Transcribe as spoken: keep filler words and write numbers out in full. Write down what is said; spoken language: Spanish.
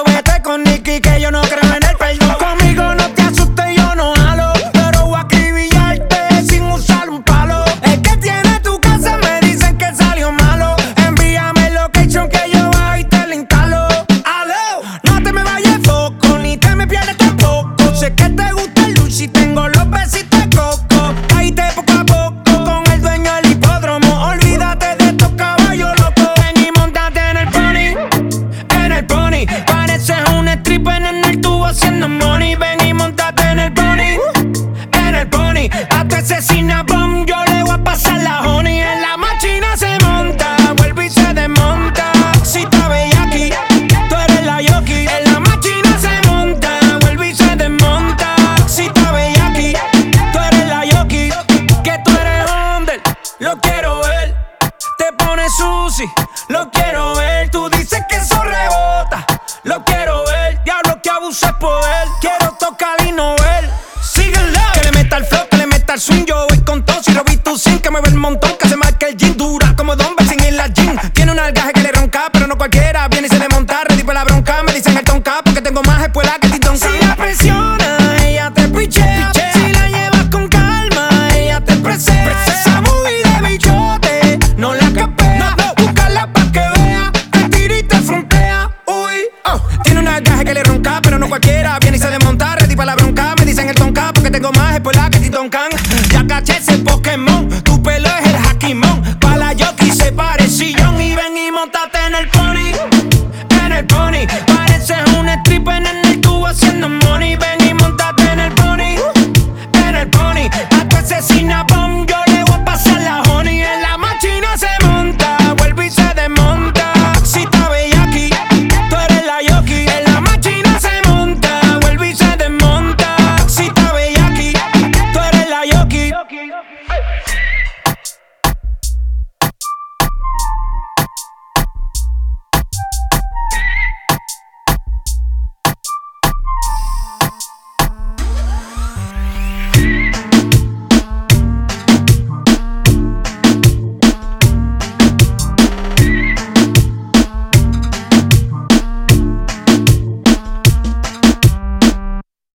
vete con Nicky que yo no creo en el perdón. Conmigo no te asustes, yo no jalo, pero voy a acribillarte sin usar un palo. El que tiene tu casa me dicen que salió malo. Envíame el location que yo bajo y te lo instalo. Aló, no te me vayas de foco, ni te me pierdas tampoco. Sé que te gusta el luchi, tengo los besitos de coco. Caíte poco a poco con el dueño del hipódromo. Olvídate de estos caballos locos. Ven y montate en el pony, en el pony. Pareces un stripper en el tubo haciendo money. Ven y montate en el pony, en el pony. Hasta asesina bomb, yo le voy a pasar la honey. En la máquina se monta, vuelve y se desmonta. Si te veía aquí, tú eres la yoki. En la máquina se monta, vuelve y se desmonta. Si te veía aquí, tú eres la yoki. Que tú eres under, lo quiero ver. Te pones sushi, lo quiero ver. Tú dices que eso rebota, lo quiero ver. Diablo que abuso es poder, quiero tocar y no ver. Síguele, que le meta el flow, que le meta el swing. Yo voy con todo, si lo vi tú sin que me ve el montón. Que se marque el jean, dura como Don sin ir la jean. Tiene un algaje que le ronca, pero no cualquiera viene y se le monta. Ready para la bronca, me dicen el tonka, porque tengo más espuela que Titón. Si la presiona, ella te pichea. Si la llevas con calma, ella te presea. Esa movida de bichote, no la capea. Búscala pa' que vea, te tira y te frontea. Uy, oh. Tiene un algaje que le ronca, pero no cualquiera viene y se le monta. Ready para la bronca, me dicen el tonka, porque tengo más espuela que Titón Can. Ya caché ese